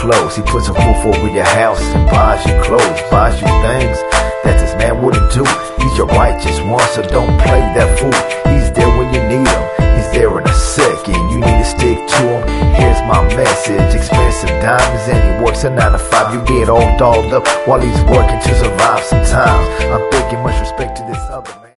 clothes. He puts a roof over your house and buys you clothes, buys you things that this man wouldn't do. He's your righteous one, so don't play that fool. He's there when you need him. He's there in a second. You need to stick to him. Here's my message: expensive diamonds, and he works a 9 to 5. You get all dolled up while he's working to survive. Sometimes I'm thinking much respect to this other